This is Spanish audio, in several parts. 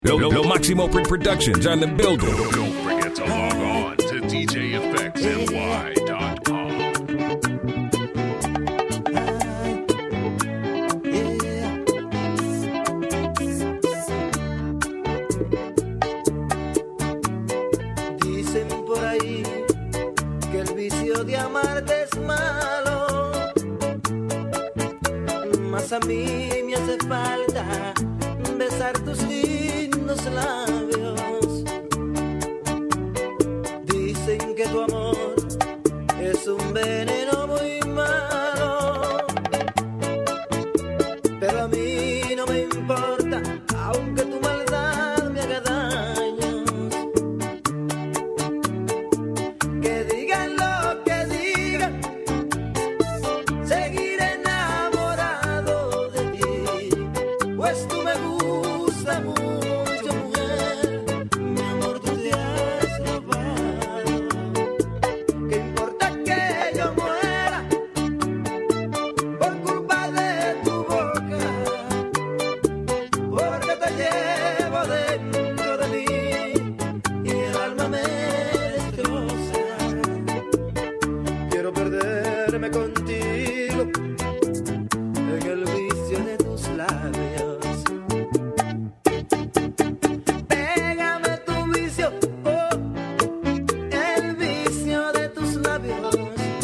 Lo Máximo Productions on the building. Don't forget to log on to DJFXNY.com. Dicen por ahí que el vicio de amarte es malo, mas a mí me hace falta besar tus lindos labios. Dicen que tu amor es un veneno muy malo, pero a mí no me importa, aunque tu maldad me haga daños. Que digan lo que digan, seguiré enamorado de ti, pues tú me gusta mucho, mujer. Mi amor, tú te has robado. ¿Qué importa que yo muera por culpa de tu boca? Porque te llevo dentro de mí y el alma me destroza. Quiero perderme contigo en el vicio de tus labios. Pégame tu vicio, oh, el vicio de tus labios.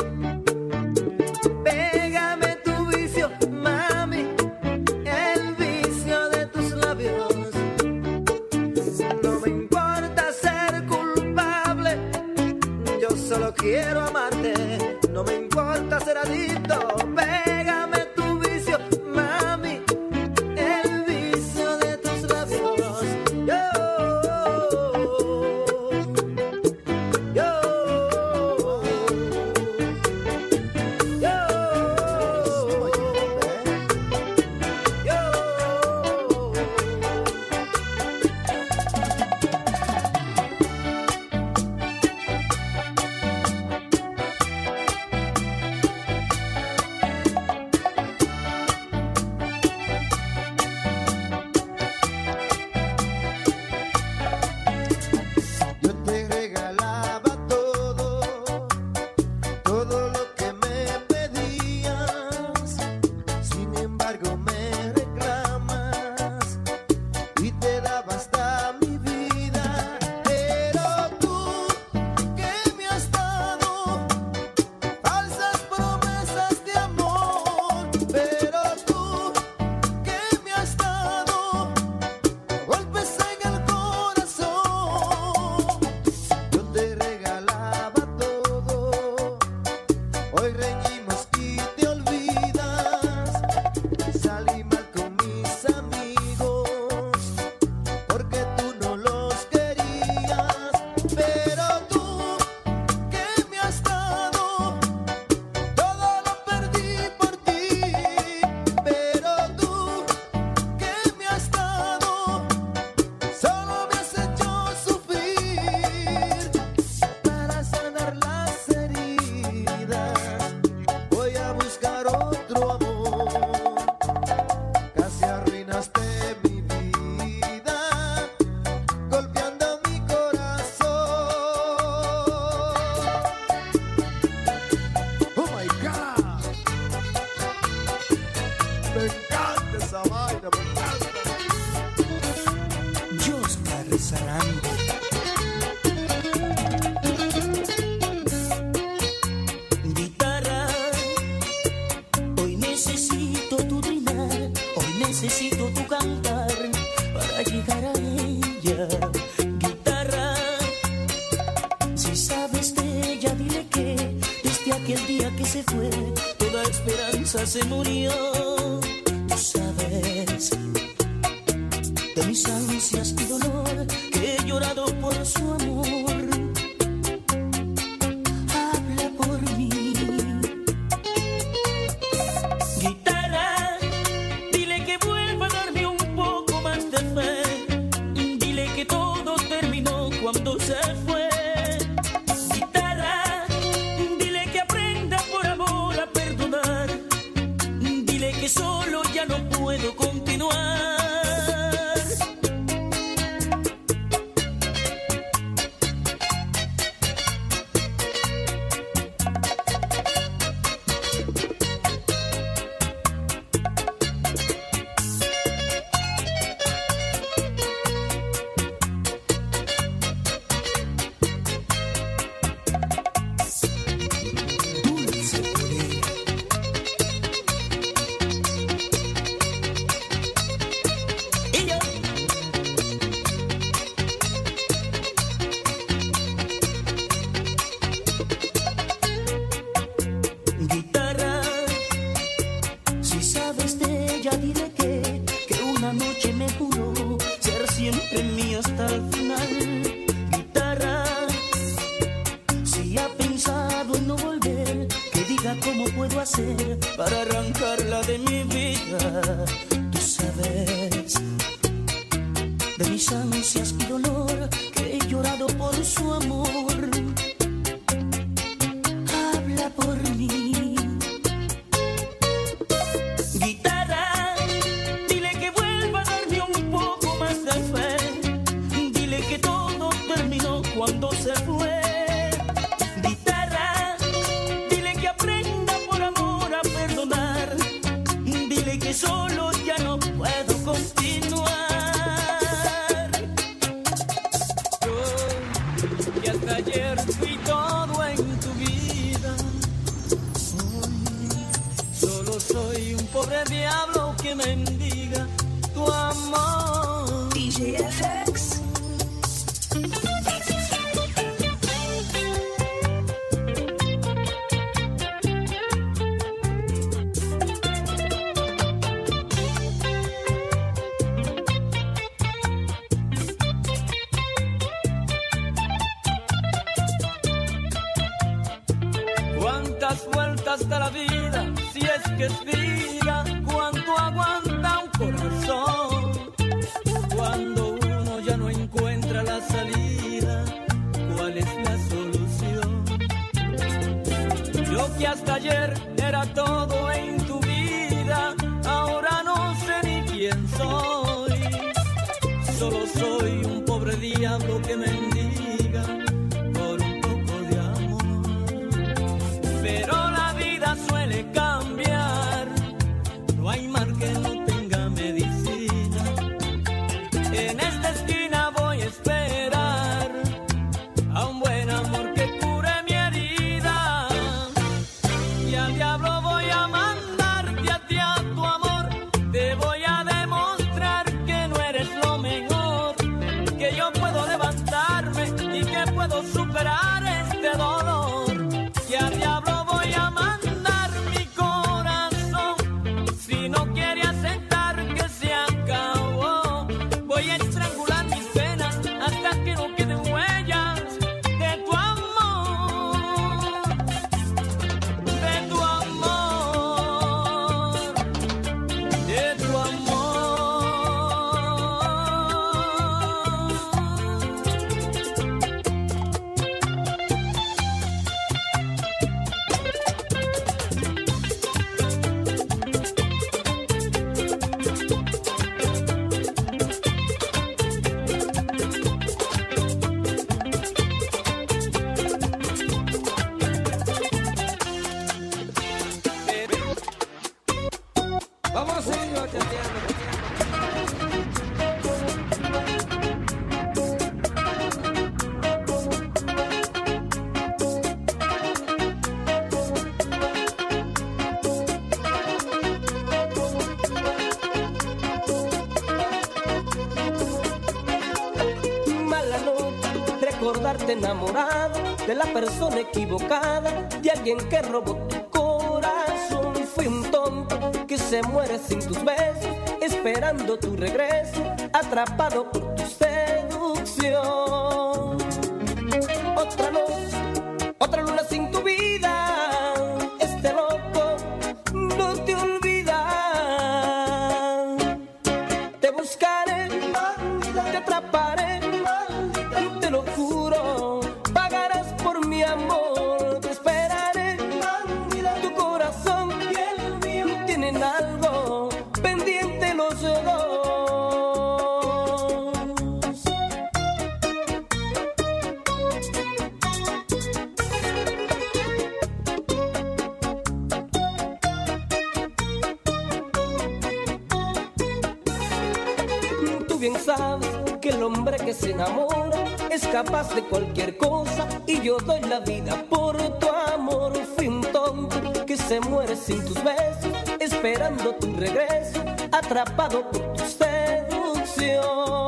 Pégame tu vicio, mami, el vicio de tus labios. No me importa ser culpable, yo solo quiero amarte. No me importa ser adicto. Pégame tu vicio, mami, el vicio de tus labios. Yo te regalaba todo lo que me pedías. Sin embargo me reclamas y te daba hasta mi vida. Pero tú que me has dado falsas promesas de amor. Pero tú que me has dado golpes en el corazón. Yo te regalaba todo, hoy reñimos y te olvidas. Salí mal con mis amigos porque tú no los querías. Pero tú que me has dado todo lo perdí por ti. Pero tú que me has dado solo me has hecho sufrir. Para sanar las heridas voy a buscar otro amor. Casi arruinaste mi vida golpeando mi corazón. Oh my God, me encanta esa vaina, me encanta. Oscar Sarandí. Guitarra, hoy necesito tu trinar, hoy necesito tu cantar para llegar a ella. Guitarra, si sabes de ella, dile que desde aquel día que se fue, toda esperanza se murió. Tú sabes de mis ansias y dolor, que he llorado por su amor. Habla por mí. Guitarra, dile que vuelva a darme un poco más de fe. Dile que todo terminó cuando se fue. Guitarra, dile que aprenda por amor a perdonar. Dile que solo ya no puedo continuar. en mí hasta el final. Guitarra, si ha pensado en no volver, que diga cómo puedo hacer para arrancarla de mi vida. Tú sabes de mis ansias y dolor, que he llorado por su amor. Habla por mí. Guitarra, dile que vuelva a darme un poco más de fe. Dile que todo terminó cuando se fue. Guitarra, dile que aprenda por amor a perdonar. Dile que solo ya no puedo continuar. Yo, que hasta ayer fui todo en tu vida, hoy solo soy un pobre diablo que mendiga tu amor. DJ FX. Cuántas vueltas da la vida, si es que es vida, cuánto aguanta un corazón. Cuando uno ya no encuentra la salida, ¿cuál es la solución? Yo que hasta ayer era todo en tu vida, ahora no sé ni quién soy. Solo soy un pobre diablo que mendiga por un poco de amor. Pero la vida suele cambiar, no hay mal que no tenga medicina. En esta esquina voy a esperar a un buen amor que cure mi herida. Y al diablo voy a mandarte a ti a tu amor. Te voy a demostrar que no eres lo mejor, que yo puedo levantarme y que puedo superar este dolor. Y al diablo voy a mandar mi corazón. Si no quiere aceptar que se acabó, voy a estrangular mis penas hasta que no queden huellas de tu amor, de tu amor, de tu amor. Vamos a seguir chateando. Mala noche, recordarte enamorado de la persona equivocada, de alguien que robó tu corazón. Fui un tonto que se muere sin tus besos, esperando tu regreso, atrapado por tu seducción. Otra noche, otra luna sin tu vida, este loco no te olvida. Te buscaré, te atraparé, te lo juro, pagarás por mi amor. Te esperaré, tu corazón y el mío tienen algo pendiente los dos. Tú bien sabes que el hombre que se enamora es capaz de cualquier cosa, y yo doy la vida por tu amor. Fui un tonto que se muere sin tus besos, esperando tu regreso, atrapado por tu seducción.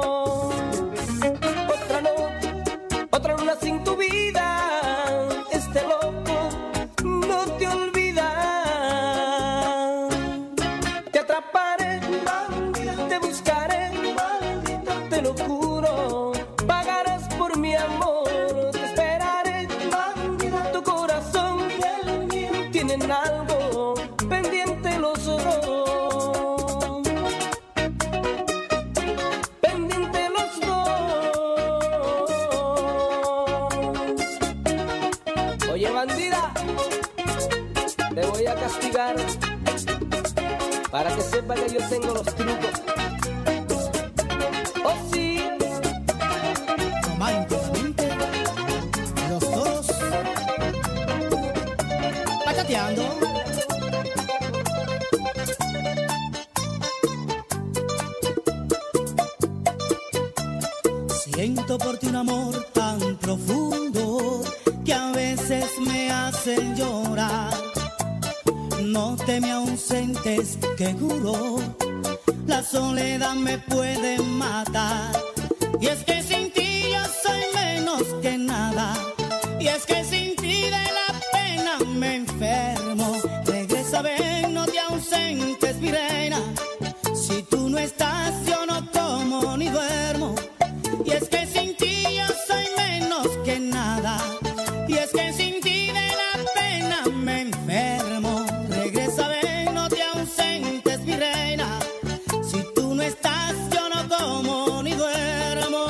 Otra noche, otra luna sin tu vida, este loco no te olvida. Te atraparé, te buscaré, te lo juro, Oye, bandida, te voy a castigar para que sepa que yo tengo los trucos. Oh, sí. Románticamente, los dos bachateando. Siento por ti un amor tan profundo que a veces me hacen llorar. No te me ausentes, que juro, la soledad me puede matar. Y es que sin ti yo soy menos que nada. Y es que sin ti de la pena me enfermo. Regresa, ven, no te ausentes, mi reina. Si tú no estás, yo no como ni duermo. Y es que sin ti yo soy menos que nada. Y es que sin ti de la pena me enfermo. Regresa, ven, no te ausentes, mi reina. Si tú no estás, yo no como ni duermo.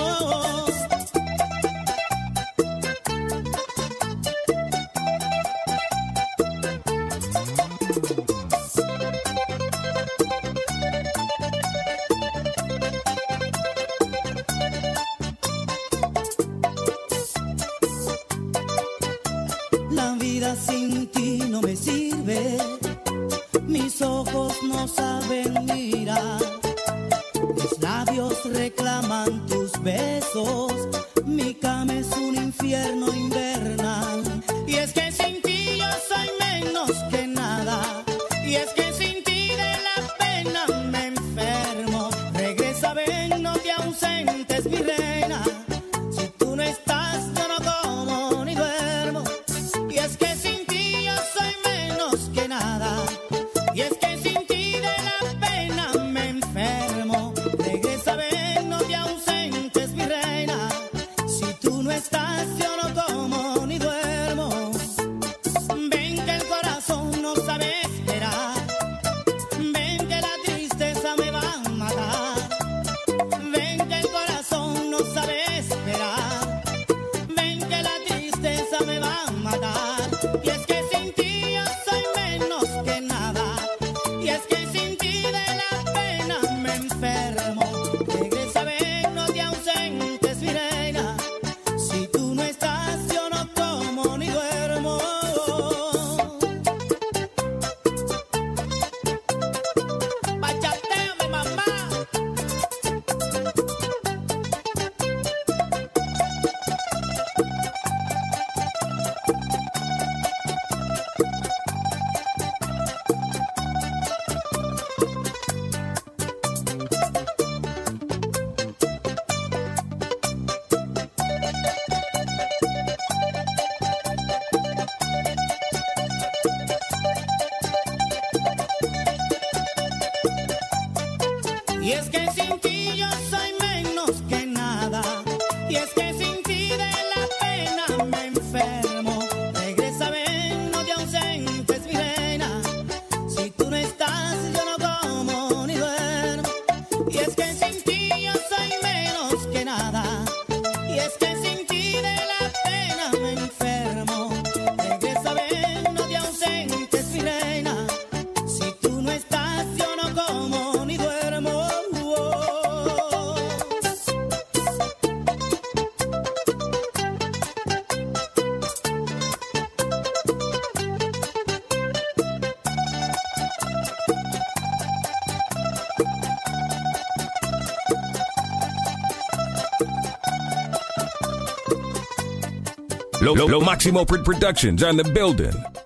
La vida sin ti no me sirve. Mis ojos no saben mirar. Mis labios reclaman tus besos. Mi cama es un infierno invernal. Y es que sin ti yo soy menos que nada. Y es que sin ti de la pena me enfermo. Regresa, ven, no te ausentes, mi reina. Si tú no estás, yo no como ni duermo. Y es que sin ti yo soy menos que nada. Y es que sin ti de la pena me enfermo. Regresa, ven, no te ausentes, mi reina. Si tú no estás, yo no como ni duermo. Ven que el corazón no sabe esperar. Ven que la tristeza me va a matar. Ven que el corazón no sabe esperar. Ven que la tristeza me va a matar. Y es que sin ti yo soy menos que nada. Y es que sin ti de la pena me enfermo. Regresa, ven, no te ausentes, mi reina. Si tú no estás, yo no como ni duermo. Bachateame, mamá. Y es que sin ti yo soy menos que nada. Y es que sin ti de la pena me enfermo. Regresa, ven, no te ausentes, mi reina. Si tú no estás, yo no como ni duermo. Y es que sin ti yo soy menos que nada. Y es que sin ti de la pena me enfermo. Regresa, ven, no te ausentes, mi reina. Si tú no estás, yo no como ni duermo. Lo Máximo Productions on the building.